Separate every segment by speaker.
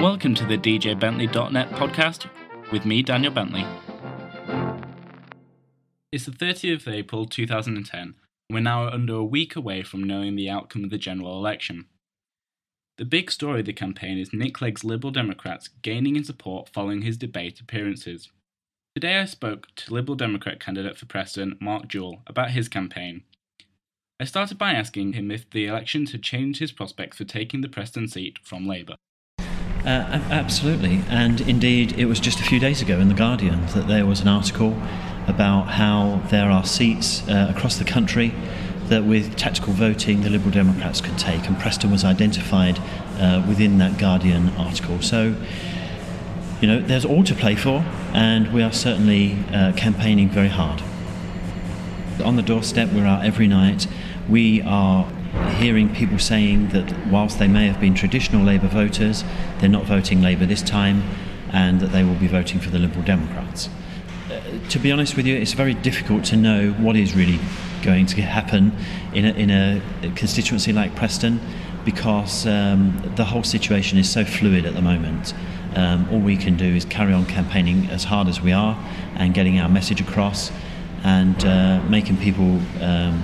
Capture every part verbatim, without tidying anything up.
Speaker 1: Welcome to the D J Bentley dot net podcast with me, Daniel Bentley. It's the thirtieth of April two thousand ten, and we're now under a week away from knowing the outcome of the general election. The big story of the campaign is Nick Clegg's Liberal Democrats gaining in support following his debate appearances. Today I spoke to Liberal Democrat candidate for Preston, Mark Jewell, about his campaign. I started by asking him if the election had changed his prospects for taking the Preston seat from Labour.
Speaker 2: Uh, absolutely, and indeed it was just a few days ago in The Guardian that there was an article about how there are seats uh, across the country that with tactical voting the Liberal Democrats could take, and Preston was identified uh, within that Guardian article. So, you know, there's all to play for, and we are certainly uh, campaigning very hard. On the doorstep, we're out every night. We are hearing people saying that whilst they may have been traditional Labour voters, they're not voting Labour this time, and that they will be voting for the Liberal Democrats. Uh, to be honest with you, it's very difficult to know what is really going to happen in a, in a constituency like Preston, because um, the whole situation is so fluid at the moment. Um, all we can do is carry on campaigning as hard as we are and getting our message across and uh, making people um,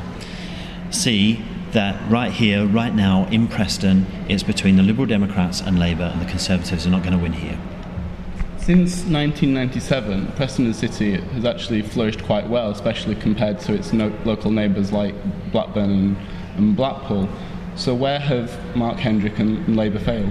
Speaker 2: see that right here, right now in Preston, it's between the Liberal Democrats and Labour, and the Conservatives are not going to win here.
Speaker 3: Since nineteen ninety-seven, Preston as a city has actually flourished quite well, especially compared to its no- local neighbours like Blackburn and, and Blackpool. So where have Mark Hendrick and Labour failed?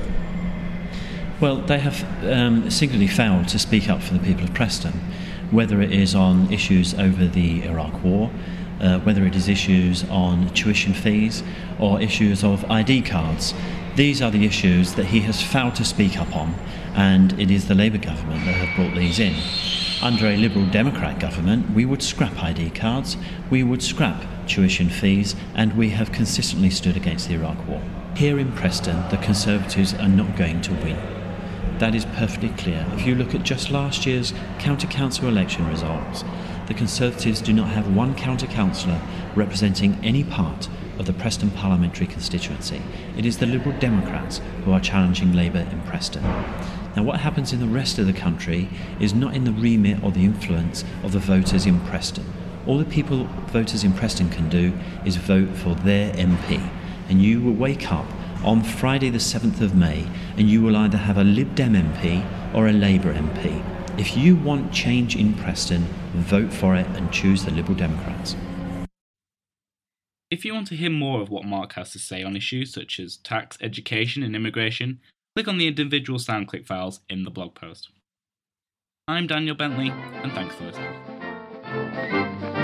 Speaker 2: Well, they have um, singularly failed to speak up for the people of Preston, whether it is on issues over the Iraq War, uh, whether it is issues on tuition fees or issues of I D cards. These are the issues that he has failed to speak up on, and it is the Labour government that have brought these in. Under a Liberal Democrat government, we would scrap I D cards, we would scrap tuition fees, and we have consistently stood against the Iraq War. Here in Preston, the Conservatives are not going to win. That is perfectly clear. If you look at just last year's county council election results, the Conservatives do not have one county councillor representing any part of the Preston parliamentary constituency. It is the Liberal Democrats who are challenging Labour in Preston. Now, what happens in the rest of the country is not in the remit or the influence of the voters in Preston. All the people voters in Preston can do is vote for their M P, and you will wake up on Friday the seventh of May and you will either have a Lib Dem M P or a Labour M P. If you want change in Preston, vote for it and choose the Liberal Democrats.
Speaker 1: If you want to hear more of what Mark has to say on issues such as tax, education and immigration, click on the individual SoundClick files in the blog post. I'm Daniel Bentley, and thanks for listening.